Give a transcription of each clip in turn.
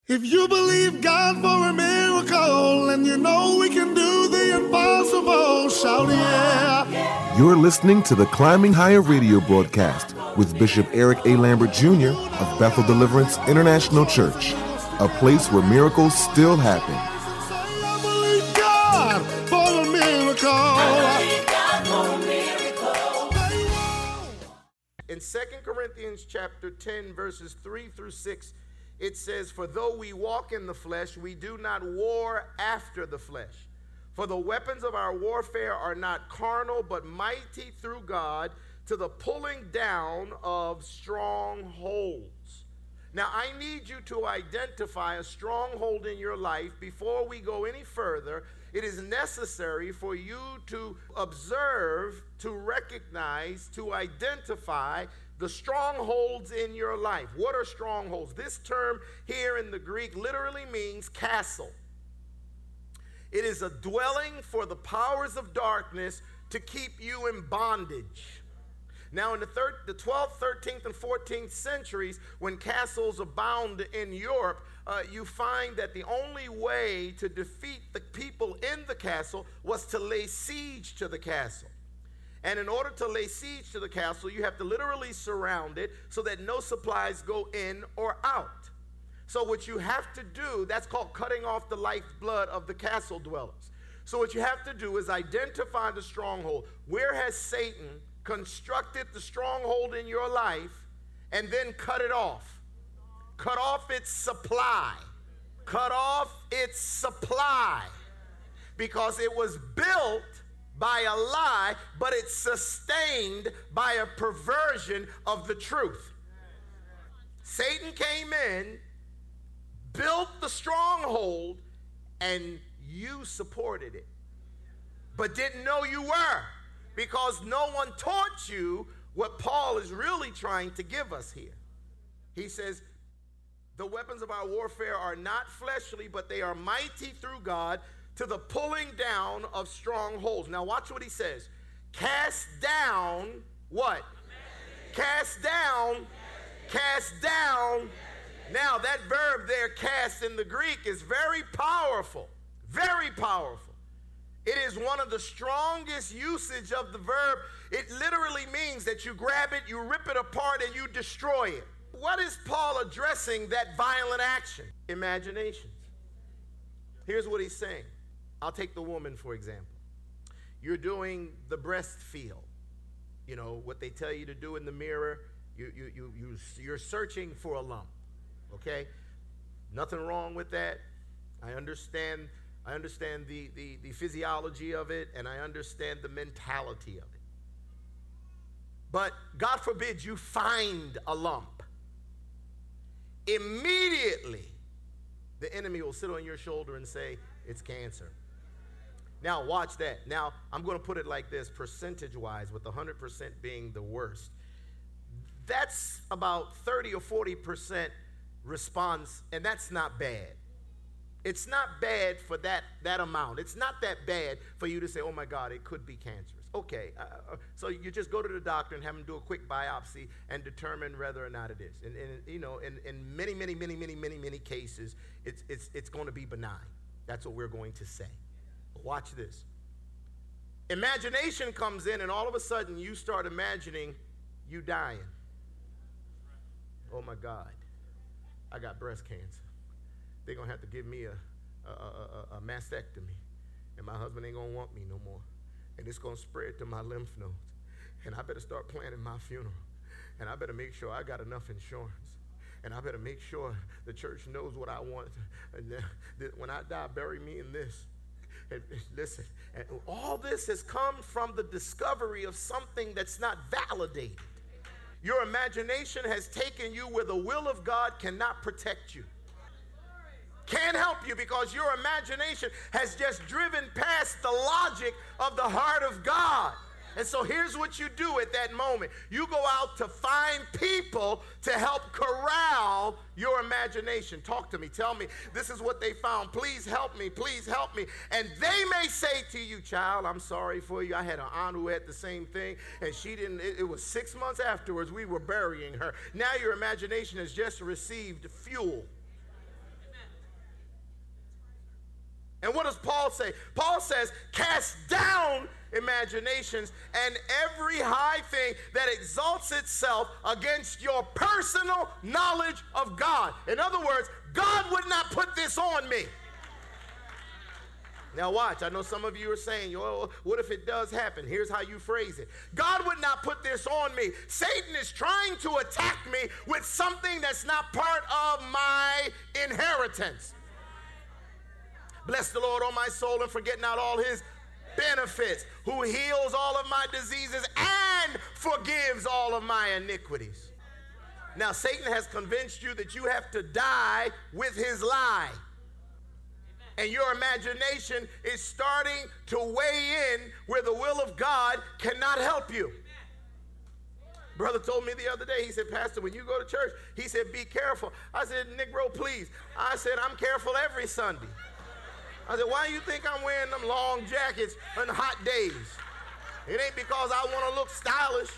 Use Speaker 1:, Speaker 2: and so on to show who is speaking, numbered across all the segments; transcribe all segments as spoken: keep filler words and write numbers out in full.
Speaker 1: If you believe God for a miracle and you know we can do the impossible, shout yeah.
Speaker 2: You're listening to the Climbing Higher radio broadcast with Bishop Eric A. Lambert Junior of Bethel Deliverance International Church, a place where miracles still happen.
Speaker 1: I believe God for a miracle. I believe God for a miracle.
Speaker 3: In Second Corinthians chapter ten, verses three through six, it says, "For though we walk in the flesh, we do not war after the flesh. For the weapons of our warfare are not carnal, but mighty through God to the pulling down of strongholds." Now, I need you to identify a stronghold in your life. Before we go any further, it is necessary for you to observe, to recognize, to identify the strongholds in your life. What are strongholds? This term here in the Greek literally means castle. It is a dwelling for the powers of darkness to keep you in bondage. Now, in the, third, the twelfth, thirteenth, and fourteenth centuries, when castles abound in Europe, uh, you find that the only way to defeat the people in the castle was to lay siege to the castle. And in order to lay siege to the castle, you have to literally surround it so that no supplies go in or out. So what you have to do, that's called cutting off the lifeblood of the castle dwellers. So what you have to do is identify the stronghold. Where has Satan constructed the stronghold in your life, and then cut it off? Cut off its supply. Cut off its supply. Because it was built by a lie, but it's sustained by a perversion of the truth. Satan came in, built the stronghold, and you supported it, but didn't know you were, because no one taught you what Paul is really trying to give us here. He says, the weapons of our warfare are not fleshly, but they are mighty through God to the pulling down of strongholds. Now watch what he says. Cast down what? Cast down. Cast down. Now that verb there, cast, in the Greek is very powerful. Very powerful. It is one of the strongest usage of the verb. It literally means that you grab it, you rip it apart, and you destroy it. What is Paul addressing that violent action? Imaginations. Here's what he's saying. I'll take the woman, for example. You're doing the breast feel. You know, what they tell you to do in the mirror. You, you, you, you, you're searching for a lump, okay? Nothing wrong with that. I understand, I understand the, the, the physiology of it, and I understand the mentality of it. But God forbid you find a lump. Immediately, the enemy will sit on your shoulder and say, it's cancer. Now, watch that. Now, I'm going to put it like this, percentage-wise, with one hundred percent being the worst. That's about thirty or forty percent response, and that's not bad. It's not bad for that, that amount. It's not that bad for you to say, oh, my God, it could be cancerous. Okay, uh, so you just go to the doctor and have them do a quick biopsy and determine whether or not it is. And, and you know, in, in many, many, many, many, many, many cases, it's, it's, it's going to be benign. That's what we're going to say. Watch this. Imagination comes in, and all of a sudden you start imagining you dying. Oh my God, I got breast cancer. They're going to have to give me a, a, a, a mastectomy, and my husband ain't going to want me no more. And it's going to spread to my lymph nodes. And I better start planning my funeral. And I better make sure I got enough insurance. And I better make sure the church knows what I want. And when I die, bury me in this. And listen, and all this has come from the discovery of something that's not validated. Your imagination has taken you where the will of God cannot protect you. Can't help you because your imagination has just driven past the logic of the heart of God. And so here's what you do at that moment. You go out to find people to help corral your imagination. Talk to me. Tell me, this is what they found. Please help me. Please help me. And they may say to you, child, I'm sorry for you. I had an aunt who had the same thing, and she didn't. It, it was six months afterwards we were burying her. Now your imagination has just received fuel. And what does Paul say? Paul says, cast down imaginations and every high thing that exalts itself against your personal knowledge of God. In other words, God would not put this on me. Now watch, I know some of you are saying, well, what if it does happen? Here's how you phrase it. God would not put this on me. Satan is trying to attack me with something that's not part of my inheritance. Bless the Lord, O my soul, and forget not all his benefits, who heals all of my diseases and forgives all of my iniquities. Now, Satan has convinced you that you have to die with his lie. And your imagination is starting to weigh in where the will of God cannot help you. Brother told me the other day, he said, Pastor, when you go to church, he said, be careful. I said, Negro, please. I said, I'm careful every Sunday. I said, why do you think I'm wearing them long jackets on hot days? It ain't because I want to look stylish.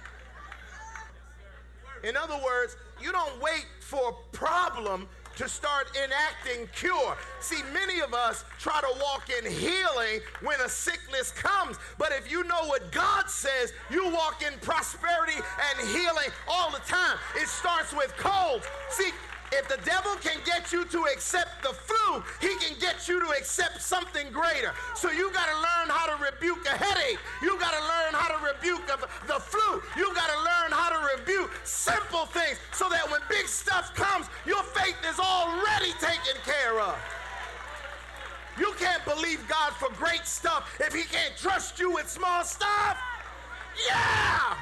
Speaker 3: In other words, you don't wait for a problem to start enacting cure. See, many of us try to walk in healing when a sickness comes. But if you know what God says, you walk in prosperity and healing all the time. It starts with colds. See, if the devil can get you to accept the flu, he can get you to accept something greater. So you got to learn how to rebuke a headache. You got to learn how to rebuke the, the flu. You got to learn how to rebuke simple things so that when big stuff comes, your faith is already taken care of. You can't believe God for great stuff if he can't trust you with small stuff. Yeah!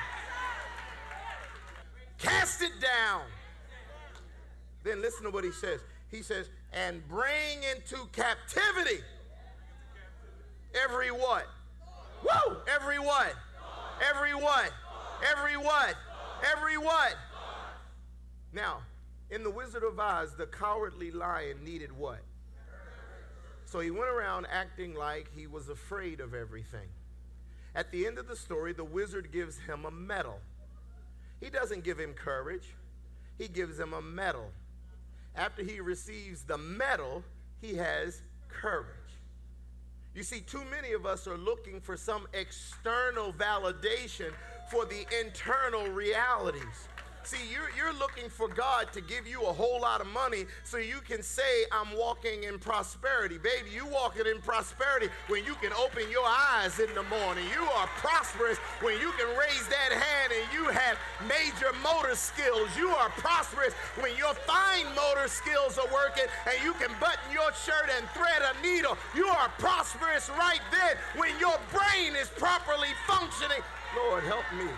Speaker 3: Cast it down. Then listen to what he says. He says, and bring into captivity every what? Woo! Every what? Every what? Every what? Every what? Now, in The Wizard of Oz, the cowardly lion needed what? So he went around acting like he was afraid of everything. At the end of the story, the wizard gives him a medal. He doesn't give him courage. He gives him a medal. After he receives the medal, he has courage. You see, too many of us are looking for some external validation for the internal realities. See, you're, you're looking for God to give you a whole lot of money so you can say, I'm walking in prosperity. Baby, you walking in prosperity when you can open your eyes in the morning. You are prosperous when you can raise that hand and you have major motor skills. You are prosperous when your fine motor skills are working and you can button your shirt and thread a needle. You are prosperous right then when your brain is properly functioning. Lord, help me.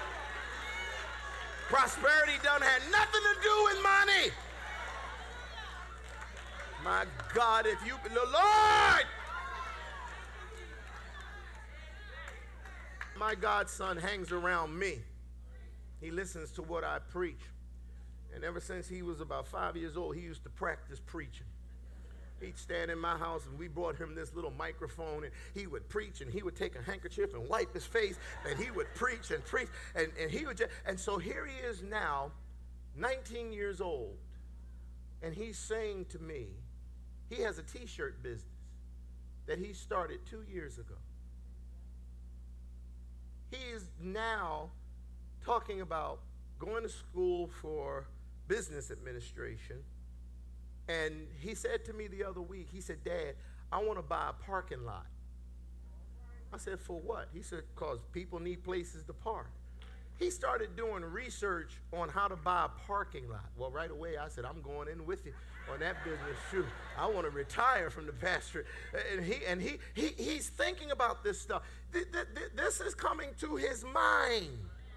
Speaker 3: Prosperity doesn't have nothing to do with money. My God, if you, the Lord, my godson hangs around me. He listens to what I preach. And ever since he was about five years old, he used to practice preaching. He'd stand in my house and we brought him this little microphone and he would preach and he would take a handkerchief and wipe his face and he would preach and preach and, and he would just, and so here he is now, nineteen years old, and he's saying to me, he has a t-shirt business that he started two years ago. He is now talking about going to school for business administration. And he said to me the other week, he said, Dad, I want to buy a parking lot. I said, for what? He said, because people need places to park. He started doing research on how to buy a parking lot. Well, right away, I said, I'm going in with you on that business, too. I want to retire from the pastorate. And he and he, he he's thinking about this stuff. Th- th- th- this is coming to his mind.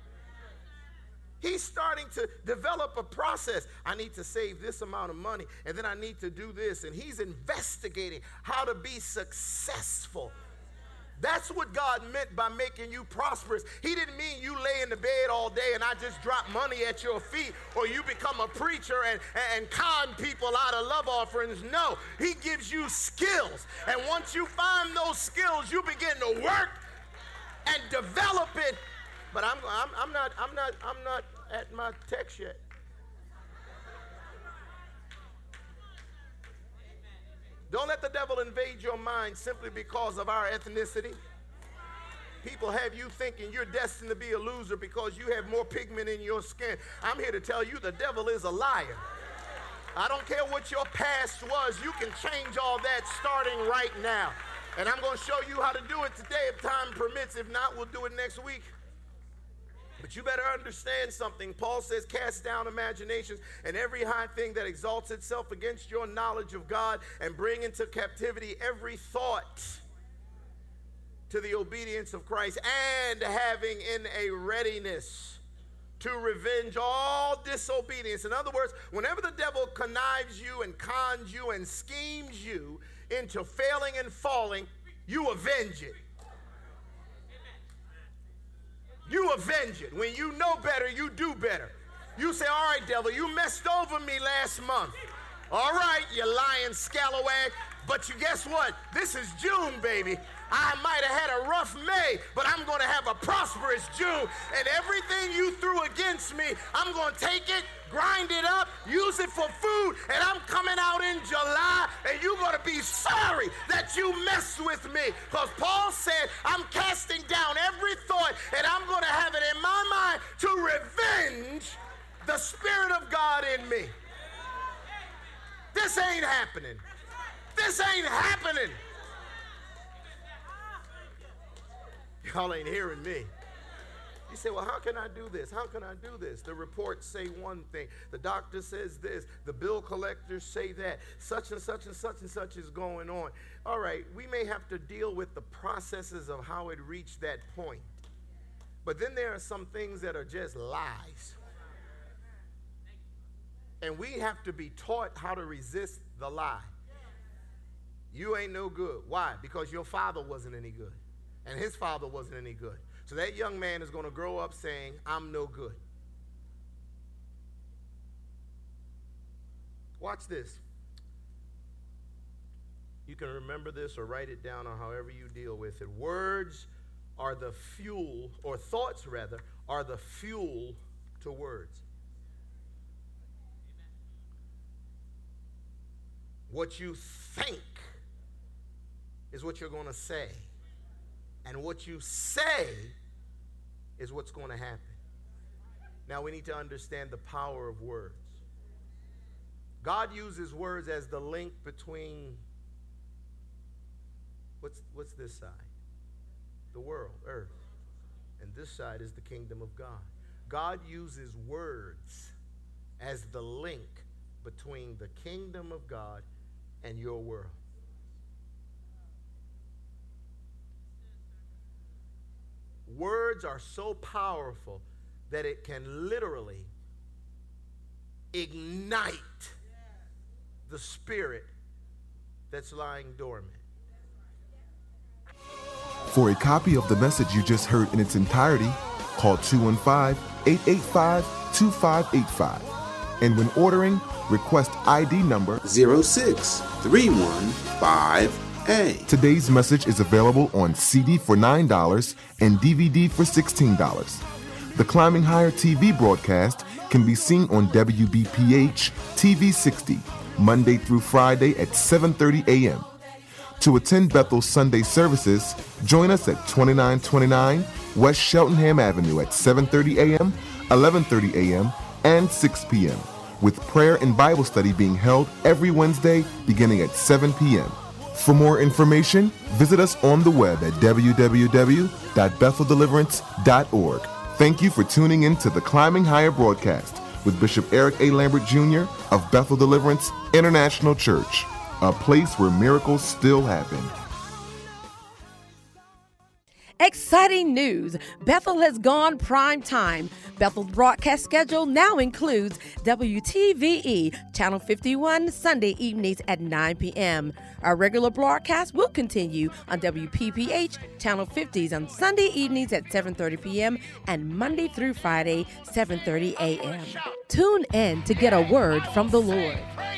Speaker 3: He's starting to develop a process. I need to save this amount of money, and then I need to do this. And he's investigating how to be successful. That's what God meant by making you prosperous. He didn't mean you lay in the bed all day and I just drop money at your feet, or you become a preacher and, and con people out of love offerings. No, he gives you skills. And once you find those skills, you begin to work and develop it. But I'm, I'm, I'm not, I'm not, I'm not at my text yet. Don't let the devil invade your mind simply because of our ethnicity. People have you thinking you're destined to be a loser because you have more pigment in your skin. I'm here to tell you the devil is a liar. I don't care what your past was. You can change all that starting right now. And I'm going to show you how to do it today if time permits. If not, we'll do it next week. But you better understand something. Paul says, cast down imaginations and every high thing that exalts itself against your knowledge of God, and bring into captivity every thought to the obedience of Christ, and having in a readiness to revenge all disobedience. In other words, whenever the devil connives you and cons you and schemes you into failing and falling, you avenge it. You avenge it. When you know better, you do better. You say, all right, devil, you messed over me last month. All right, you lying scalawag. But you guess what? This is June, baby. I might have had a rough May, but I'm going to have a prosperous June. And everything you threw against me, I'm going to take it, grind it up, use it for food, and I'm coming out in July, and you're going to be sorry that you messed with me. Because Paul said, I'm casting down every thought, and I'm going to have it in my mind to revenge the Spirit of God in me. This ain't happening. This ain't happening. Y'all ain't hearing me. You say, well, how can I do this? How can I do this? The reports say one thing. The doctor says this. The bill collectors say that. Such and such and such and such is going on. All right, we may have to deal with the processes of how it reached that point. But then there are some things that are just lies. And we have to be taught how to resist the lie. You ain't no good. Why? Because your father wasn't any good. And his father wasn't any good. So that young man is going to grow up saying, I'm no good. Watch this. You can remember this or write it down, or however you deal with it. Words are the fuel, or thoughts rather, are the fuel to words. What you think is what you're going to say. And what you say is what's going to happen. Now we need to understand the power of words. God uses words as the link between, what's, what's this side? The world, earth. And this side is the kingdom of God. God uses words as the link between the kingdom of God and your world. Words are so powerful that it can literally ignite the spirit that's lying dormant.
Speaker 2: For a copy of the message you just heard in its entirety, call two one five, eight eight five, two five eight five. And when ordering, request I D number
Speaker 4: zero six three one five A.
Speaker 2: Today's message is available on C D for nine dollars and D V D for sixteen dollars. The Climbing Higher T V broadcast can be seen on W B P H T V sixty, Monday through Friday at seven thirty a.m. To attend Bethel's Sunday services, join us at twenty-nine twenty-nine West Cheltenham Avenue at seven thirty a.m., eleven thirty a.m., and six p.m., with prayer and Bible study being held every Wednesday beginning at seven p.m. For more information, visit us on the web at w w w dot bethel deliverance dot org. Thank you for tuning in to the Climbing Higher broadcast with Bishop Eric A. Lambert Junior of Bethel Deliverance International Church, a place where miracles still happen.
Speaker 5: Exciting news! Bethel has gone prime time. Bethel's broadcast schedule now includes W T V E, Channel fifty-one, Sunday evenings at nine p.m. Our regular broadcast will continue on W P P H, Channel fifties on Sunday evenings at seven thirty p.m. and Monday through Friday, seven thirty a.m. Tune in to get a word from the Lord.